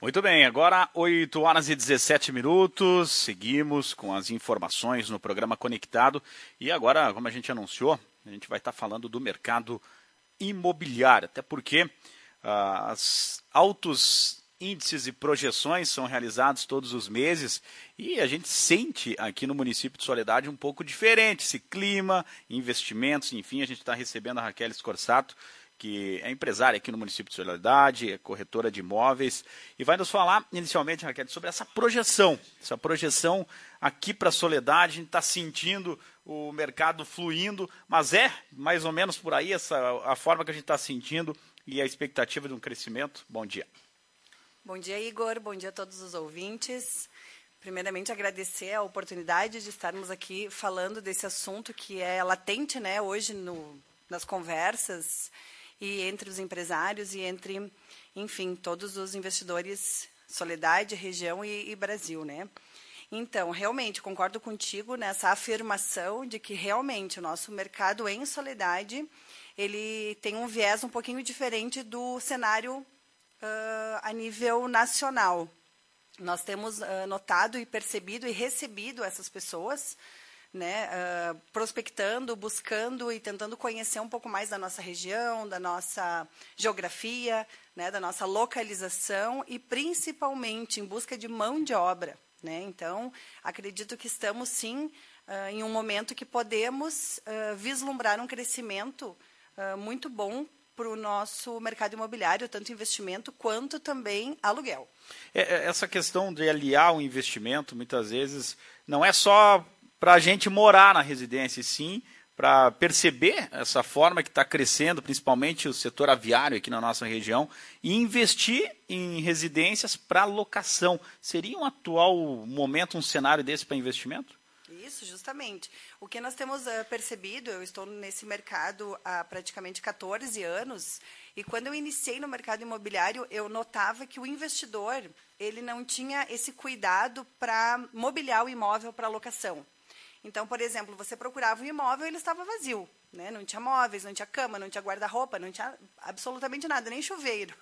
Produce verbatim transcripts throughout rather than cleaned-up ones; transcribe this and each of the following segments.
Muito bem, agora oito horas e dezessete minutos, seguimos com as informações no programa Conectado e agora, como a gente anunciou, a gente vai estar falando do mercado imobiliário, até porque ah, as altos índices e projeções são realizados todos os meses e a gente sente aqui no município de Soledade um pouco diferente esse clima, investimentos, enfim, a gente está recebendo a Raquel Scorsato, que é empresária aqui no município de Soledade, é corretora de imóveis, e vai nos falar inicialmente, Raquel, sobre essa projeção, essa projeção aqui para Soledade. A gente está sentindo o mercado fluindo, mas é mais ou menos por aí essa, a forma que a gente está sentindo e a expectativa de um crescimento. Bom dia. Bom dia, Igor. Bom dia a todos os ouvintes. Primeiramente, agradecer a oportunidade de estarmos aqui falando desse assunto que é latente, né, hoje no, nas conversas e entre os empresários e entre, enfim, todos os investidores, Soledade, região e, e Brasil, né? Então, realmente, concordo contigo nessa afirmação de que realmente o nosso mercado em Soledade, ele tem um viés um pouquinho diferente do cenário uh, a nível nacional. Nós temos uh, notado e percebido e recebido essas pessoas, né, uh, prospectando, buscando e tentando conhecer um pouco mais da nossa região, da nossa geografia, né, da nossa localização e principalmente em busca de mão de obra, né? Então, acredito que estamos sim uh, em um momento que podemos uh, vislumbrar um crescimento uh, muito bom para o nosso mercado imobiliário, tanto investimento quanto também aluguel. É, essa questão de aliar o investimento, muitas vezes, não é só para a gente morar na residência, sim, para perceber essa forma que está crescendo, principalmente o setor aviário aqui na nossa região, e investir em residências para locação. Seria um atual momento, um cenário desse para investimento? Isso, justamente. O que nós temos uh, percebido, eu estou nesse mercado há praticamente quatorze anos, e quando eu iniciei no mercado imobiliário, eu notava que o investidor ele não tinha esse cuidado para mobiliar o imóvel para locação. Então, por exemplo, você procurava um imóvel e ele estava vazio, né? Não tinha móveis, não tinha cama, não tinha guarda-roupa, não tinha absolutamente nada, nem chuveiro.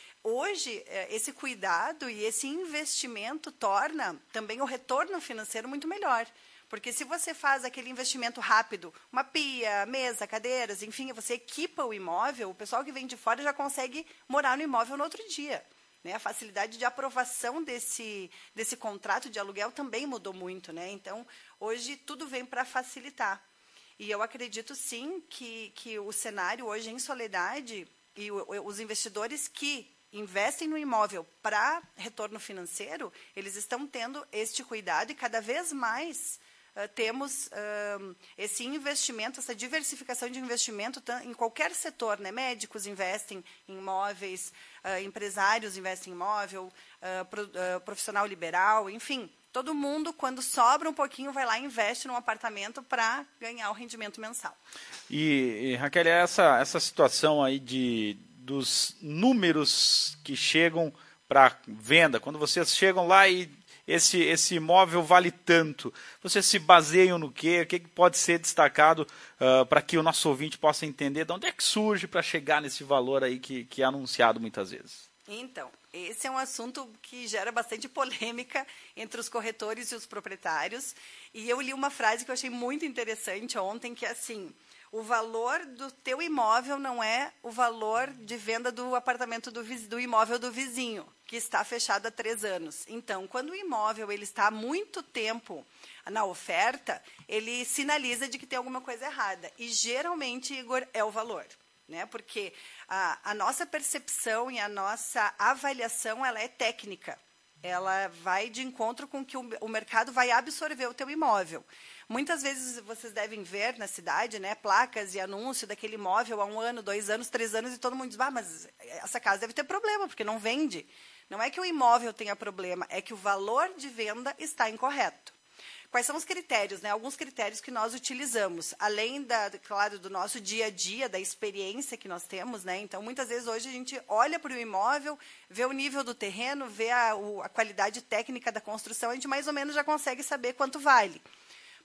Hoje, esse cuidado e esse investimento torna também o retorno financeiro muito melhor. Porque se você faz aquele investimento rápido, uma pia, mesa, cadeiras, enfim, você equipa o imóvel, o pessoal que vem de fora já consegue morar no imóvel no outro dia. Né? A facilidade de aprovação desse, desse contrato de aluguel também mudou muito, né? Então, hoje tudo vem para facilitar. E eu acredito, sim, que, que o cenário hoje em Soledade e o, os investidores que investem no imóvel para retorno financeiro, eles estão tendo este cuidado e cada vez mais uh, temos uh, esse investimento, essa diversificação de investimento em qualquer setor, né? Médicos investem em imóveis, uh, empresários investem em imóvel, uh, pro, uh, profissional liberal, enfim, todo mundo, quando sobra um pouquinho, vai lá e investe num apartamento para ganhar o rendimento mensal. E, e Raquel, essa, essa situação aí de, dos números que chegam para venda, quando vocês chegam lá e esse, esse imóvel vale tanto, vocês se baseiam no quê? O que pode ser destacado uh, para que o nosso ouvinte possa entender de onde é que surge para chegar nesse valor aí que, que é anunciado muitas vezes? Então, esse é um assunto que gera bastante polêmica entre os corretores e os proprietários. E eu li uma frase que eu achei muito interessante ontem, que é assim: o valor do teu imóvel não é o valor de venda do apartamento do, do imóvel do vizinho, que está fechado há três anos. Então, quando o imóvel ele está há muito tempo na oferta, ele sinaliza de que tem alguma coisa errada. E, geralmente, Igor, é o valor. Né? Porque a, a nossa percepção e a nossa avaliação ela é técnica. Ela vai de encontro com que o, o mercado vai absorver o teu imóvel. Muitas vezes vocês devem ver na cidade, né, placas e anúncio daquele imóvel há um ano, dois anos, três anos, e todo mundo diz: ah, mas essa casa deve ter problema, porque não vende. Não é que o imóvel tenha problema, é que o valor de venda está incorreto. Quais são os critérios, né? Alguns critérios que nós utilizamos, além, da, claro, do nosso dia a dia, da experiência que nós temos, né? Então, muitas vezes, hoje, a gente olha para o imóvel, vê o nível do terreno, vê a, o, a qualidade técnica da construção, a gente mais ou menos já consegue saber quanto vale.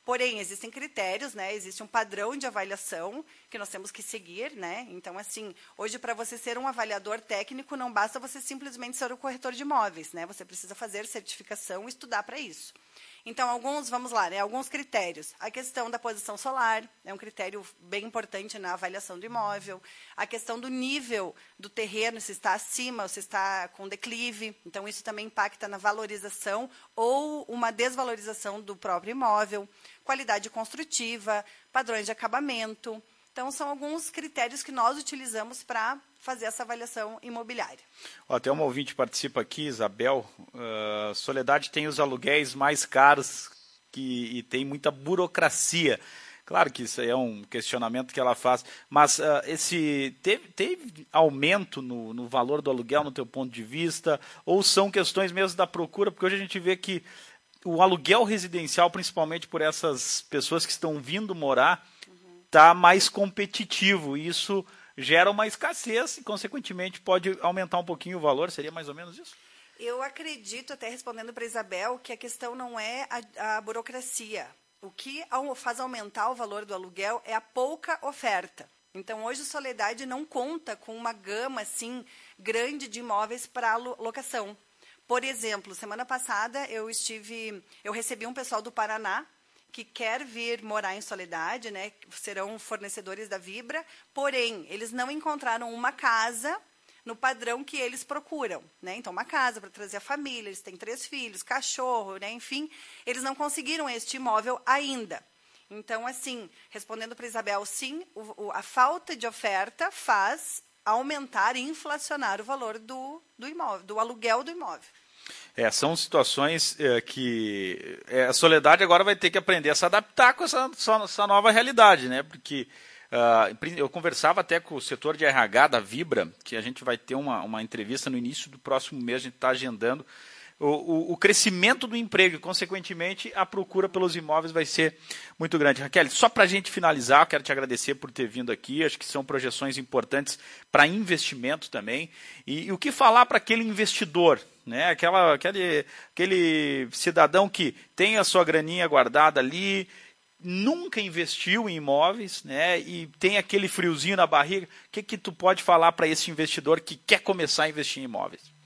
Porém, existem critérios, né? Existe um padrão de avaliação que nós temos que seguir, né? Então, assim, hoje, para você ser um avaliador técnico, não basta você simplesmente ser o corretor de imóveis, né? Você precisa fazer certificação e estudar para isso. Então, alguns, vamos lá, né? Alguns critérios. A questão da posição solar é um critério bem importante na avaliação do imóvel. A questão do nível do terreno, se está acima ou se está com declive. Então, isso também impacta na valorização ou uma desvalorização do próprio imóvel. Qualidade construtiva, padrões de acabamento. Então, são alguns critérios que nós utilizamos para fazer essa avaliação imobiliária. Ó, até uma ouvinte participa aqui, Isabel. Uh, Soledade tem os aluguéis mais caros que, e tem muita burocracia. Claro que isso aí é um questionamento que ela faz, mas uh, esse teve, teve aumento no, no valor do aluguel, no teu ponto de vista, ou são questões mesmo da procura? Porque hoje a gente vê que o aluguel residencial, principalmente por essas pessoas que estão vindo morar, está mais competitivo, e isso gera uma escassez e, consequentemente, pode aumentar um pouquinho o valor. Seria mais ou menos isso? Eu acredito, até respondendo para a Isabel, que a questão não é a, a burocracia. O que faz aumentar o valor do aluguel é a pouca oferta. Então, hoje, Soledade não conta com uma gama assim, grande de imóveis para locação. Por exemplo, semana passada eu estive, eu recebi um pessoal do Paraná que quer vir morar em Soledade, né, serão fornecedores da Vibra, porém, eles não encontraram uma casa no padrão que eles procuram, né? Então, uma casa para trazer a família, eles têm três filhos, cachorro, né? Enfim, eles não conseguiram este imóvel ainda. Então, assim, respondendo para a Isabel, sim, o, o, a falta de oferta faz aumentar e inflacionar o valor do, do imóvel, do aluguel do imóvel. É, são situações é, que é, a Soledade agora vai ter que aprender a se adaptar com essa, essa nova realidade, né? Porque uh, eu conversava até com o setor de R H da Vibra, que a gente vai ter uma, uma entrevista no início do próximo mês, a gente está agendando. O, o, o crescimento do emprego e, consequentemente, a procura pelos imóveis vai ser muito grande. Raquel, só para a gente finalizar, eu quero te agradecer por ter vindo aqui. Acho que são projeções importantes para investimento também. E, e o que falar para aquele investidor, né? Aquela, aquele, aquele cidadão que tem a sua graninha guardada ali, nunca investiu em imóveis, né? E tem aquele friozinho na barriga. O que, que tu pode falar para esse investidor que quer começar a investir em imóveis?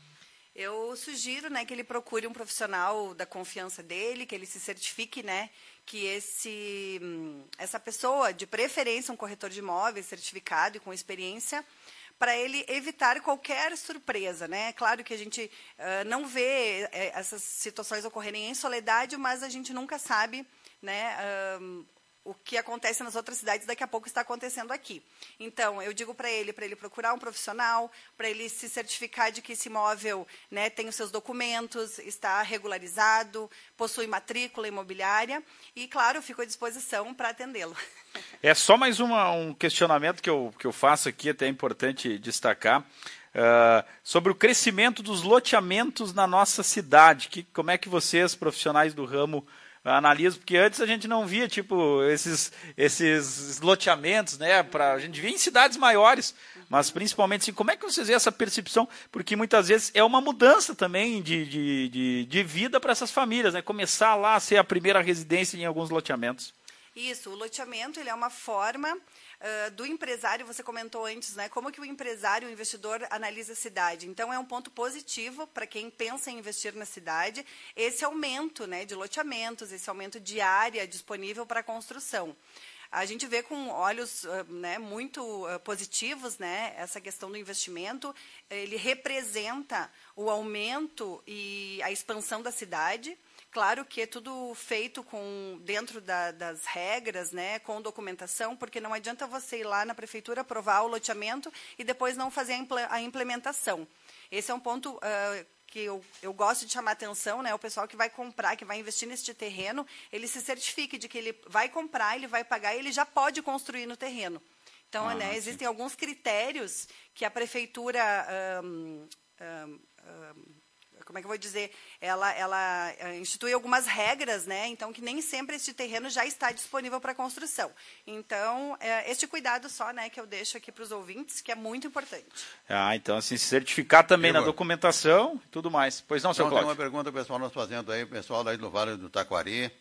Eu sugiro, né, que ele procure um profissional da confiança dele, que ele se certifique, né, que esse, essa pessoa, de preferência um corretor de imóveis certificado e com experiência, para ele evitar qualquer surpresa, né? Claro que a gente uh, não vê uh, essas situações ocorrerem em Soledade, mas a gente nunca sabe, né, uh, o que acontece nas outras cidades daqui a pouco está acontecendo aqui. Então, eu digo para ele, para ele procurar um profissional, para ele se certificar de que esse imóvel, né, tem os seus documentos, está regularizado, possui matrícula imobiliária e, claro, fico à disposição para atendê-lo. É só mais uma, um questionamento que eu, que eu faço aqui, até é importante destacar, uh, sobre o crescimento dos loteamentos na nossa cidade. Que, como é que vocês, profissionais do ramo, analisam? Porque antes a gente não via tipo esses, esses loteamentos, né? Pra, a gente via em cidades maiores, mas principalmente assim, como é que vocês veem essa percepção? Porque muitas vezes é uma mudança também de, de, de, de vida para essas famílias, né? Começar lá a ser a primeira residência em alguns loteamentos. Isso, o loteamento ele é uma forma uh, do empresário, você comentou antes, né? Como que o empresário, o investidor analisa a cidade. Então, é um ponto positivo para quem pensa em investir na cidade, esse aumento, né, de loteamentos, esse aumento de área disponível para construção. A gente vê com olhos uh, né, muito uh, positivos, né, essa questão do investimento. Ele representa o aumento e a expansão da cidade. Claro que é tudo feito com, dentro da, das regras, né, com documentação, porque não adianta você ir lá na prefeitura aprovar o loteamento e depois não fazer a, impl a implementação. Esse é um ponto uh, que eu, eu gosto de chamar atenção, né, o pessoal que vai comprar, que vai investir neste terreno, ele se certifique de que ele vai comprar, ele vai pagar e ele já pode construir no terreno. Então, ah, né, existem alguns critérios que a prefeitura... Um, um, um, como é que eu vou dizer, ela, ela institui algumas regras, né? Então, que nem sempre este terreno já está disponível para construção. Então, é, este cuidado só, né, que eu deixo aqui para os ouvintes, que é muito importante. Ah, então, assim, se certificar também Igor. na documentação e tudo mais. Pois não, seu então, Cláudio? Tem uma pergunta que o pessoal nos fazendo aí, o pessoal daí do Vale do Taquari,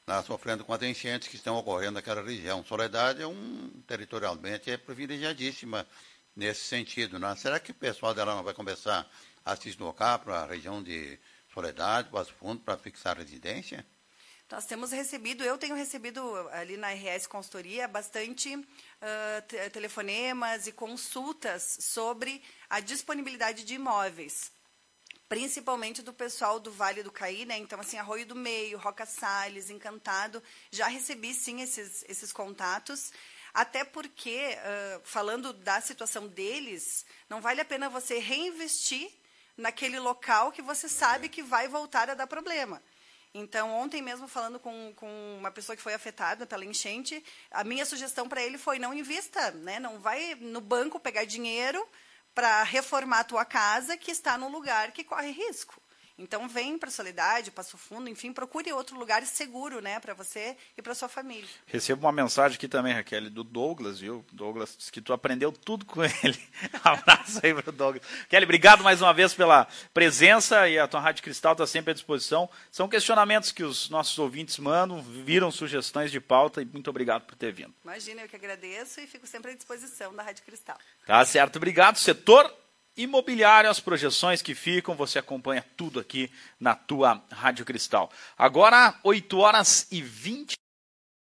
lá sofrendo com as enchentes que estão ocorrendo naquela região. Soledade é um, territorialmente, é privilegiadíssima nesse sentido, né? Será que o pessoal dela não vai começar a se deslocar para a região de Soledade, Passo Fundo, para fixar residência? Nós temos recebido, eu tenho recebido ali na R S Consultoria bastante uh, te telefonemas e consultas sobre a disponibilidade de imóveis, principalmente do pessoal do Vale do Caí, né? Então, assim, Arroio do Meio, Roca Salles, Encantado, já recebi, sim, esses, esses contatos, até porque, uh, falando da situação deles, não vale a pena você reinvestir naquele local que você sabe que vai voltar a dar problema. Então, ontem mesmo, falando com, com uma pessoa que foi afetada pela enchente, a minha sugestão para ele foi: não invista, né? Não vai no banco pegar dinheiro para reformar a tua casa que está num lugar que corre risco. Então, vem para a Soledade, Passo Fundo, enfim, procure outro lugar seguro, né, para você e para sua família. Recebo uma mensagem aqui também, Raquel, do Douglas, viu? Douglas disse que tu aprendeu tudo com ele. Abraço aí para o Douglas. Kelly, obrigado mais uma vez pela presença, e a tua Rádio Cristal está sempre à disposição. São questionamentos que os nossos ouvintes mandam, viram sugestões de pauta, e muito obrigado por ter vindo. Imagina, eu que agradeço e fico sempre à disposição da Rádio Cristal. Tá certo, obrigado. Setor imobiliário, as projeções que ficam, você acompanha tudo aqui na tua Rádio Cristal. Agora, oito horas e vinte